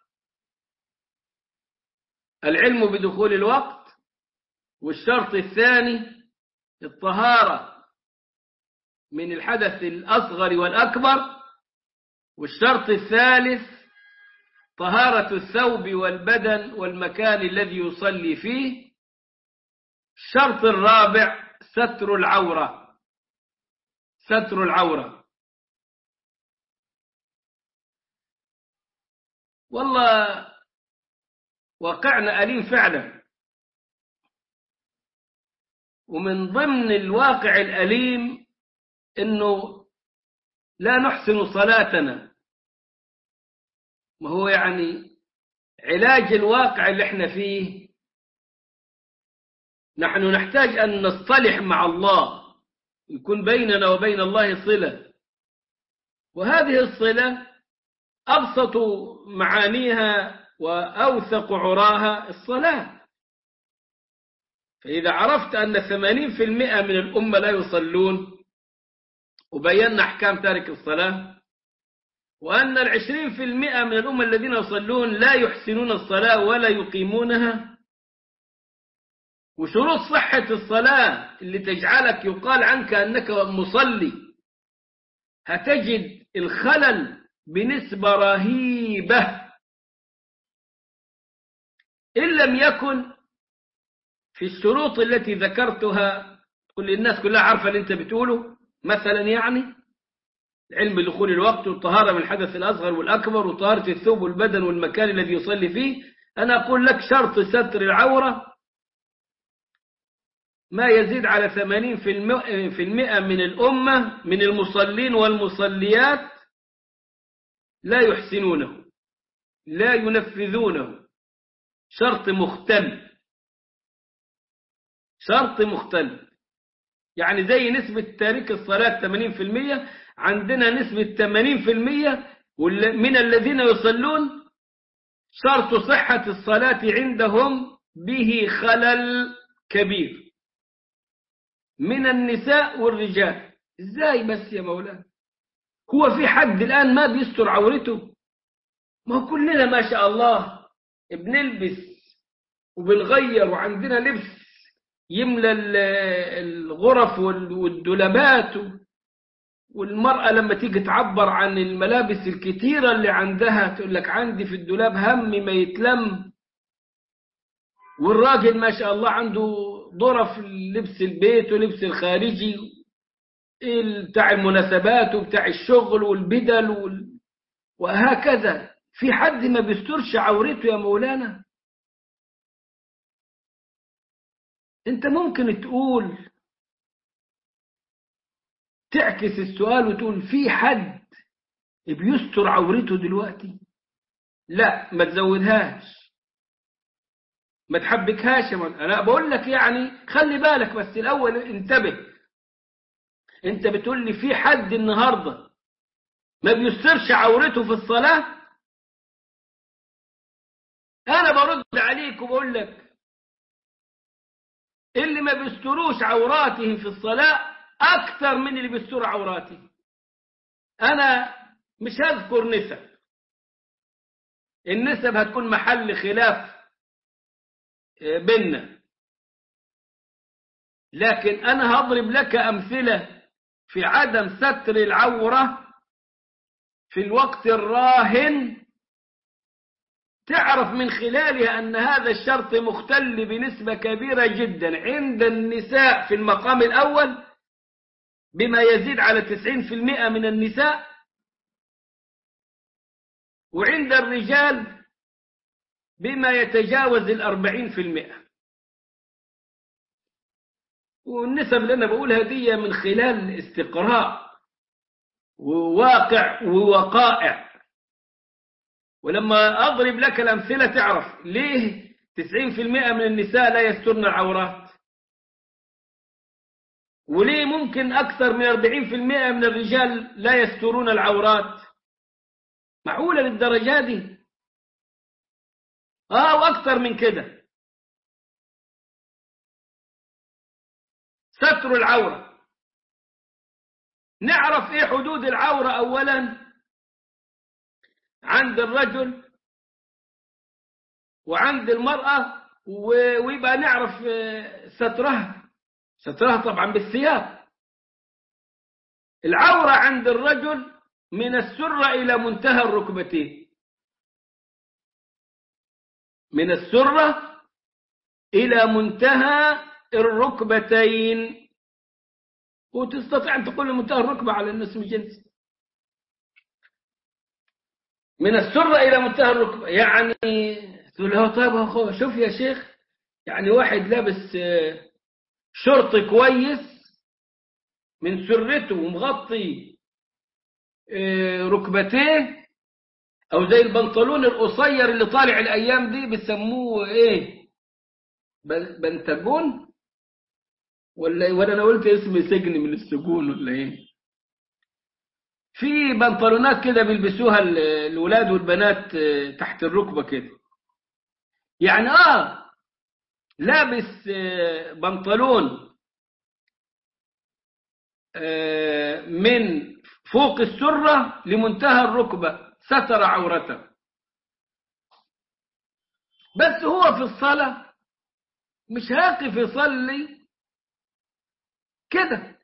Speaker 1: العلم بدخول الوقت، والشرط الثاني الطهارة من الحدث الأصغر والأكبر، والشرط الثالث طهارة الثوب والبدن والمكان الذي يصلي فيه. الشرط الرابع ستر العورة، ستر العورة. والله واقعنا أليم فعلا، ومن ضمن الواقع الأليم إنه لا نحسن صلاتنا. ما هو يعني علاج الواقع اللي احنا فيه نحن نحتاج أن نصطلح مع الله، يكون بيننا وبين الله صلة، وهذه الصلة أبسط معانيها وأوثق عراها الصلاة. فإذا عرفت أن 80% من الأمة لا يصلون، وبينا أحكام تارك الصلاة، وأن 20% من الأمة الذين يصلون لا يحسنون الصلاة ولا يقيمونها، وشروط صحة الصلاة اللي تجعلك يقال عنك أنك مصلي، هتجد الخلل بنسبة رهيبة. إن لم يكن في الشروط التي ذكرتها، كل الناس كلها عارفة اللي أنت بتقوله، مثلا يعني علم بدخول الوقت، والطهارة من الحدث الأصغر والأكبر، وطهارة الثوب والبدن والمكان الذي يصلي فيه. أنا أقول لك شرط ستر العورة ما يزيد على 80% من الأمة من المصلين والمصليات لا يحسنونه، لا ينفذونه. شرط مختل، شرط مختل. يعني زي نسبة تارك الصلاة 80%، عندنا نسبة 80% من الذين يصلون شرط صحة الصلاة عندهم به خلل كبير من النساء والرجال. ازاي بس يا مولانا؟ هو في حد الآن ما بيستر عورته؟ ما هو كلنا ما شاء الله بنلبس وبنغير، وعندنا لبس يملى الغرف والدولابات. والمرأة لما تيجي تعبر عن الملابس الكتيرة اللي عندها تقول لك عندي في الدولاب هم ما يتلم. والراجل ما شاء الله عنده ظرف لبس البيت ولبس الخارجي بتاع المناسبات وبتاع الشغل والبدل وهكذا. في حد ما بيسترش عورته يا مولانا؟ انت ممكن تقول تعكس السؤال وتقول في حد بيستر عورته دلوقتي؟ لا، ما تزودهاش، ما تحبكهاش يا مولانا. انا بقول لك يعني خلي بالك، بس الاول انتبه. انت بتقول لي في حد النهارده ما بيسترش عورته في الصلاة؟ انا برد عليك وبقول لك اللي ما بيستروش عوراتهم في الصلاة اكتر من اللي بيستر عوراتهم. انا مش هذكر نسب، النسب هتكون محل خلاف بيننا، لكن انا هضرب لك امثلة في عدم ستر العورة في الوقت الراهن، تعرف من خلالها أن هذا الشرط مختل بنسبة كبيرة جدا عند النساء في المقام الأول بما يزيد على 90% من النساء، وعند الرجال بما يتجاوز 40%. والنسب اللي أنا بقولها دي من خلال استقراء وواقع ووقائع. ولما أضرب لك الأمثلة تعرف ليه 90% من النساء لا يسترن العورات، وليه ممكن أكثر من 40% من الرجال لا يسترون العورات. معقولة للدرجة دي؟ وأكثر من كده. ستر العورة، نعرف إيه حدود العورة أولا عند الرجل وعند المرأة، ويبقى نعرف سترها طبعا بالثياب. العورة عند الرجل من السرة إلى منتهى الركبتين، من السرة إلى منتهى الركبتين. وتستطيع أن تقول منتهى الركبة على الاسم الجنسي. من السرة إلى منتهى الركبة يعني تقول له طيب شوف يا شيخ، يعني واحد لابس شرط كويس من سرته ومغطي ركبتيه، أو زي البنطلون القصير اللي طالع الأيام دي بيسموه إيه، بنتجون، ولا أنا قلت اسم سجن من السجون ولا إيه؟ في بنطلونات كده بيلبسوها الولاد والبنات تحت الركبة كده، يعني لابس بنطلون من فوق السرة لمنتهى الركبة ستر عورته، بس هو في الصلاة مش هاقف يصلي كده،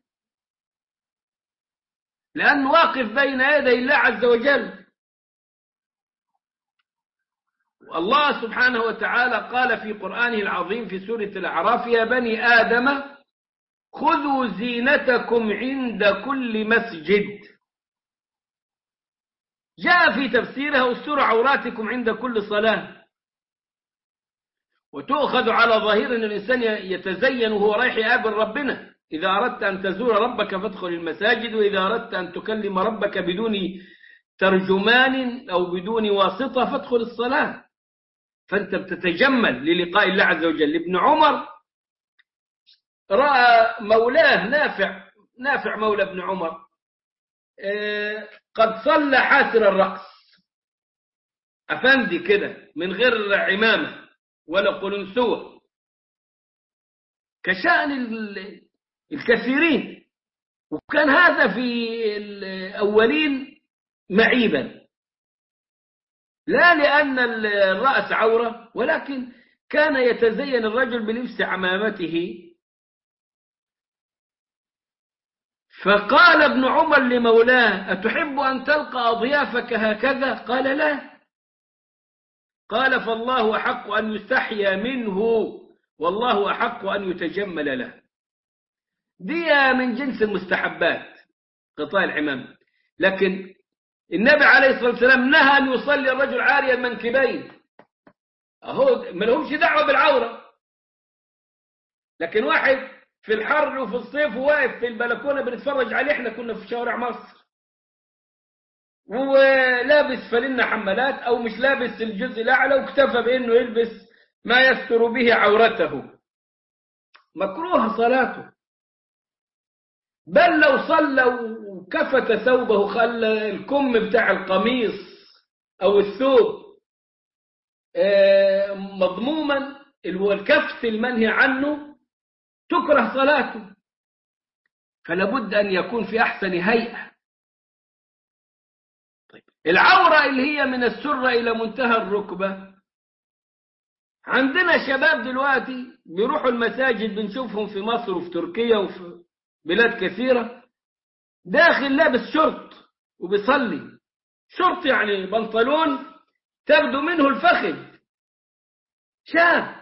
Speaker 1: لأنه واقف بين يدي الله عز وجل. والله سبحانه وتعالى قال في قرآنه العظيم في سورة الأعراف: يا بني آدم خذوا زينتكم عند كل مسجد. جاء في تفسيرها: استروا عوراتكم عند كل صلاة. وتؤخذ على ظاهر أن الإنسان يتزين وهو رايح يقابل ربنا. إذا أردت أن تزور ربك فادخل المساجد، وإذا أردت أن تكلم ربك بدون ترجمان أو بدون واسطة فادخل الصلاة. فأنت بتتجمل للقاء الله عز وجل. ابن عمر رأى مولاه نافع مولى ابن عمر قد صلى حاسر الرأس، أفندي كده من غير عمامة ولا قلنسوة، كشأن الكثيرين. وكان هذا في الأولين معيبا، لا لأن الرأس عورة، ولكن كان يتزين الرجل بلبس عمامته. فقال ابن عمر لمولاه: أتحب أن تلقى أضيافك هكذا؟ قال: لا. قال: فالله أحق أن يستحيا منه، والله أحق أن يتجمل له. دي من جنس المستحبات قطاع العمام. لكن النبي عليه الصلاة والسلام نهى أن يصلي الرجل عاري المنكبين، أهو ما لهمش دعوة بالعورة. لكن واحد في الحر وفي الصيف وواقف في البلكونة بنتفرج عليه، احنا كنا في شوارع مصر، ولابس فلنة حمالات أو مش لابس الجزء الأعلى واكتفى بأنه يلبس ما يستر به عورته، مكروه صلاته. بل لو صلى وكفت ثوبه، خلى الكم بتاع القميص أو الثوب مضموما، الكف المنهي عنه، تكره صلاته. فلا بد أن يكون في أحسن هيئة. طيب، العورة اللي هي من السرة إلى منتهى الركبة، عندنا شباب دلوقتي بيروحوا المساجد، بنشوفهم في مصر وفي تركيا وفي بلاد كثيرة، داخل لابس شورت وبيصلي. شورت يعني بنطلون تبدو منه الفخذ، شاب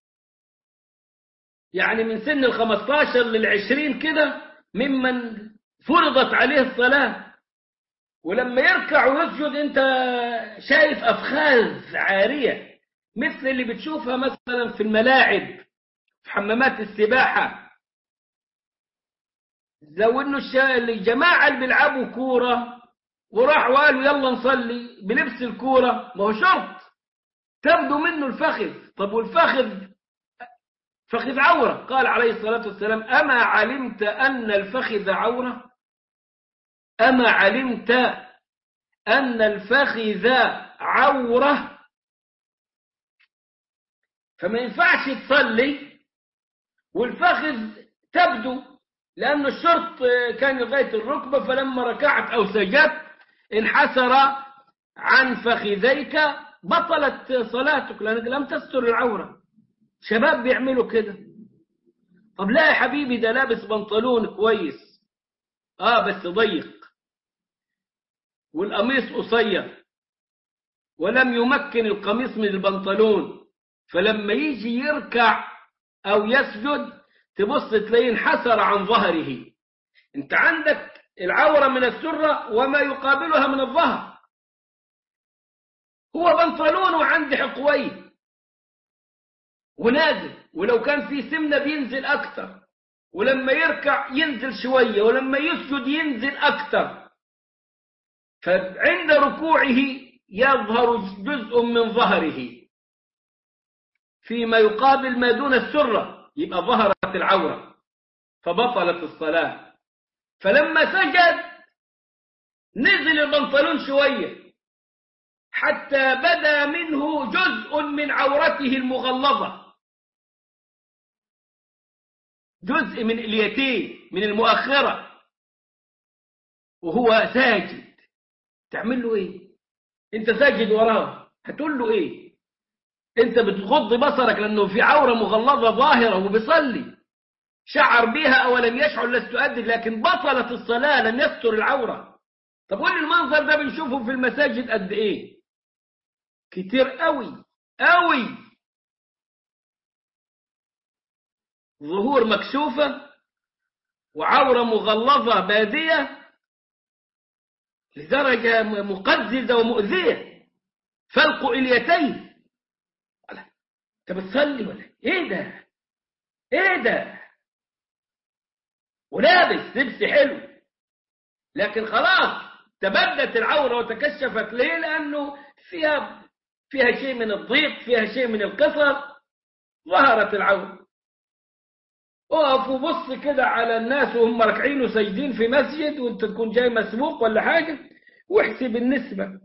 Speaker 1: يعني من سن 15 ل20 كده، ممن فرضت عليه الصلاة. ولما يركع ويسجد انت شايف أفخاذ عارية مثل اللي بتشوفها مثلا في الملاعب، في حمامات السباحة. لو انه الجماعة اللي بيلعبوا كورة وراح وقالوا يلا نصلي بلبس الكورة، ما هو شرط تبدو منه الفخذ. طب والفخذ فخذ عورة. قال عليه الصلاة والسلام: أما علمت أن الفخذ عورة؟ أما علمت أن الفخذ عورة؟ فما ينفعش تصلي والفخذ تبدو، لأن الشرط كان لغاية الركبة، فلما ركعت أو سجدت انحسر عن فخذيك، بطلت صلاتك لأنك لم تستر العورة. شباب بيعملوا كده. طب لا يا حبيبي، ده لابس بنطلون كويس بس ضيق، والقميص قصير، ولم يمكن القميص من البنطلون، فلما يجي يركع أو يسجد تبص تلاقيه انحسر عن ظهره. انت عندك العورة من السرة وما يقابلها من الظهر، هو بنطلون وعندي حقوي ونازل، ولو كان في سمنة بينزل أكتر، ولما يركع ينزل شوية، ولما يسجد ينزل أكتر. فعند ركوعه يظهر جزء من ظهره فيما يقابل ما دون السرة، يبقى ظهرت العورة. فبطلت الصلاة. فلما سجد نزل البنطلون شوية حتى بدا منه جزء من عورته المغلظة، جزء من اليتين من المؤخرة، وهو ساجد. تعمل له ايه؟ انت ساجد وراه هتقول له ايه؟ انت بتغض بصرك لانه في عورة مغلظة ظاهرة وبيصلي، شعر بها او لم يشعر لست أدري، لكن بطلت الصلاة، لم يستر العورة. طب قول لي المنظر ده بنشوفه في المساجد قد ايه؟ كتير قوي قوي. ظهور مكشوفة وعورة مغلظة بادية لدرجة مقززة ومؤذية، فلق اليتين. انت بتصلي ولا ايه ده؟ ايه ده؟ ولابس لبس حلو، لكن خلاص تبدت العورة وتكشفت. ليه؟ لأنه فيها شيء من الضيق، فيها شيء من القصر، ظهرت العورة. اقف وبص كده على الناس وهم راكعين وساجدين في مسجد وانت تكون جاي مسبوق ولا حاجة، واحسب النسبة.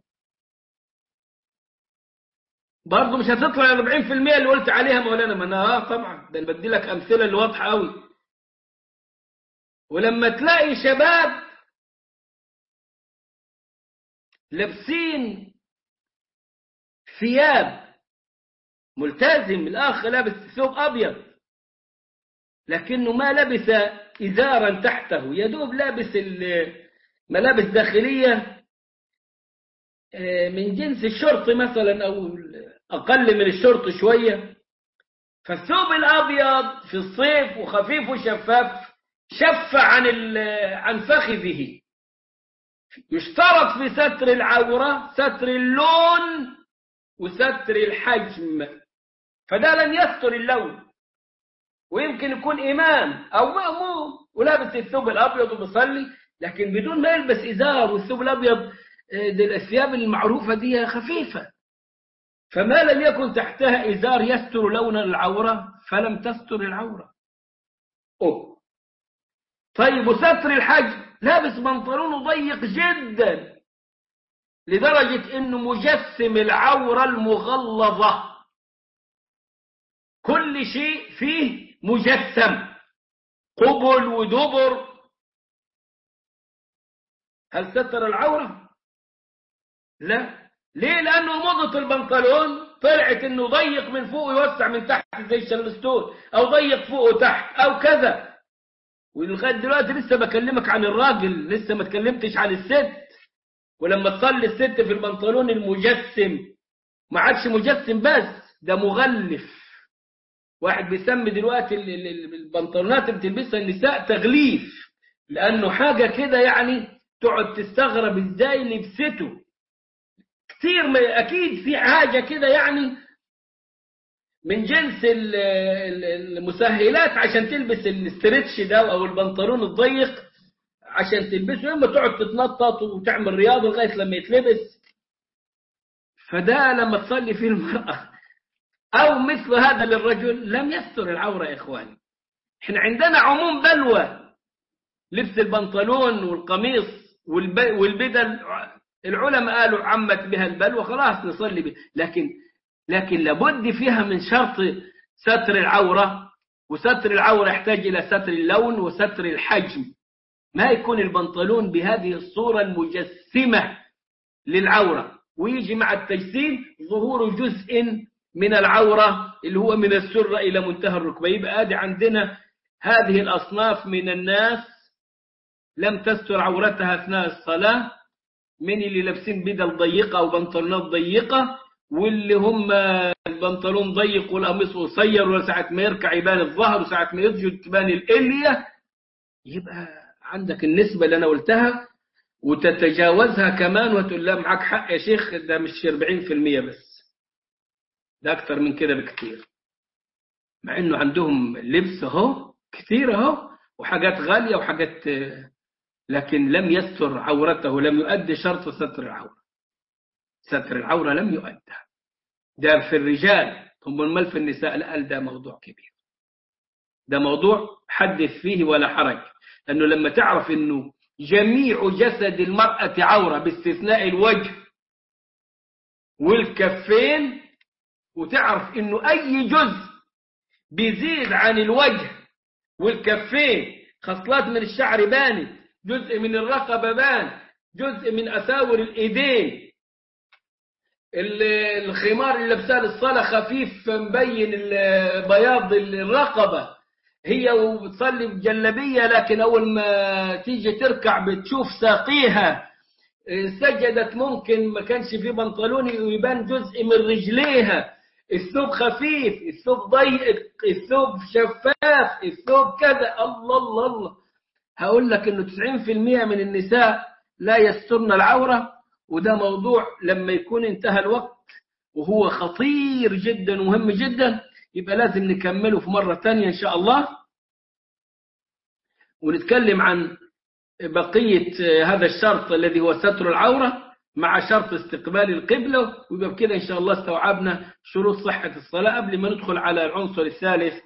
Speaker 1: برضه مش هتطلع 40% اللي قلت عليها مولانا. ما انا طبعا ده بدي لك امثله اللي واضحه قوي. ولما تلاقي شباب لابسين ثياب، ملتزم الاخ لابس ثوب ابيض لكنه ما لبس ازارا تحته، يا دوب لابس ملابس داخليه من جنس الشرط مثلا او اقل من الشرط شويه، فالثوب الابيض في الصيف وخفيف وشفاف شف عن فخذه. يشترط في ستر العورة ستر اللون وستر الحجم، فده لن يستر اللون. ويمكن يكون إمام أو مأموم ولابس الثوب الأبيض وبيصلي، لكن بدون ما يلبس إزار. والثوب الأبيض دي الأثياب المعروفة دي خفيفة، فما لم يكن تحتها إزار يستر لون العورة فلم تستر العورة. طيب وستر الحجم، لابس بنطلونه ضيق جدا لدرجة انه مجسم العورة المغلظة، كل شيء فيه مجسم، قبل ودبر. هل ستر العورة؟ لا. ليه؟ لانه موضة البنطلون طلعت انه ضيق من فوق ويوسع من تحت زي الشلستون، او ضيق فوق وتحت او كذا. ولغايه دلوقتي لسه بكلمك عن الراجل، لسه ما اتكلمتش عن الست. ولما تصلي الست في البنطلون المجسم، ما عادش مجسم بس، ده مغلف. واحد بيسمي دلوقتي البنطلونات اللي بتلبسها النساء تغليف، لانه حاجه كده يعني تقعد تستغرب ازاي لبسته كتير. اكيد في حاجه كده يعني من جنس المسهلات عشان تلبس الاسترتش ده او البنطلون الضيق عشان تلبسه، اما تقعد تتنطط وتعمل رياضه لغايه لما يتلبس. فده لما تصلي فيه المرأة أو مثل هذا للرجل لم يستر العورة. يا إخواني، إحنا عندنا عموم بلوى، لبس البنطلون والقميص والبدل. العلماء قالوا عمت بها البلوى، خلاص نصلي بها. لكن لابد فيها من شرط ستر العورة، وستر العورة يحتاج إلى ستر اللون وستر الحجم. ما يكون البنطلون بهذه الصورة المجسمة للعورة، ويجي مع التجسيم ظهور جزء من العورة اللي هو من السرة إلى منتهى الركبة. يبقى ادي عندنا هذه الأصناف من الناس لم تستر عورتها أثناء الصلاة، من اللي لابسين بدل ضيقة أو بنطلونات ضيقة، واللي هم البنطلون ضيق والقميص قصير، وساعة ما يركع يبان الظهر وساعة ما يسجد تبان الإلية. يبقى عندك النسبة اللي أنا قلتها وتتجاوزها كمان وتقول لا معك حق يا شيخ، ده مش 40% بس، ده أكتر من كده بكتير. مع إنه عندهم لبس أهو كتير أهو وحاجات غالية وحاجات، لكن لم يستر عورته، لم يؤدي شرط ستر العورة. ستر العورة لم يؤدى. ده في الرجال، ثم المال في النساء لا، ده موضوع كبير. ده موضوع حدث فيه ولا حرج، لأنه لما تعرف أنه جميع جسد المرأة عورة باستثناء الوجه والكفين، وتعرف أنه أي جزء بيزيد عن الوجه والكفين، خصلات من الشعر بانت، جزء من الرقبة بان، جزء من أساور الإيدين، الخمار اللي لابساه للصلاة خفيف مبين بياض الرقبة، هي وبتصلي بجلبية لكن أول ما تيجي تركع بتشوف ساقيها، سجدت ممكن ما كانش في بنطلون ويبان جزء من رجليها، الثوب خفيف، الثوب ضيق، الثوب شفاف، الثوب كذا. الله الله الله. هقول لك انه 90% من النساء لا يسترن العورة، وده موضوع لما يكون انتهى الوقت وهو خطير جدا ومهم جدا، يبقى لازم نكمله في مرة تانية ان شاء الله، ونتكلم عن بقية هذا الشرط الذي هو ستر العورة مع شرط استقبال القبلة، ويبقى بكده إن شاء الله استوعبنا شروط صحة الصلاة. قبل ما ندخل على العنصر الثالث،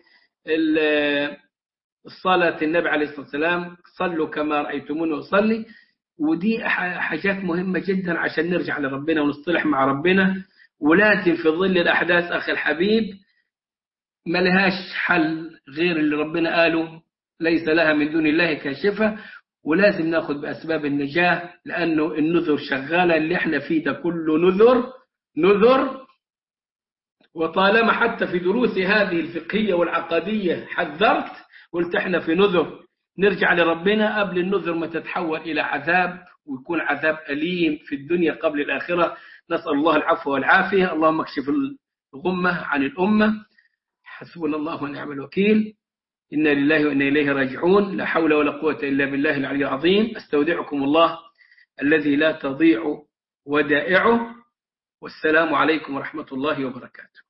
Speaker 1: الصلاة النبي عليه الصلاة والسلام، صلوا كما رأيتموني أصلي، ودي حاجات مهمة جدا عشان نرجع لربنا ونصطلح مع ربنا. ولازم في ظل الأحداث أخي الحبيب ما لهاش حل غير اللي ربنا قاله، ليس لها من دون الله كاشفة، ولازم ناخذ بأسباب النجاة، لأنه النذر شغالة، اللي احنا فيه ده كله نذر. وطالما حتى في دروسي هذه الفقهية والعقدية حذرت، قلت احنا في نذر، نرجع لربنا قبل النذر ما تتحول إلى عذاب، ويكون عذاب أليم في الدنيا قبل الآخرة. نسأل الله العفو والعافية. اللهم اكشف الغمة عن الأمة. حسبنا الله ونعم الوكيل. إنا لله وإنا إليه راجعون. لا حول ولا قوة إلا بالله العلي العظيم. استودعكم الله الذي لا تضيع ودائعه، والسلام عليكم ورحمة الله وبركاته.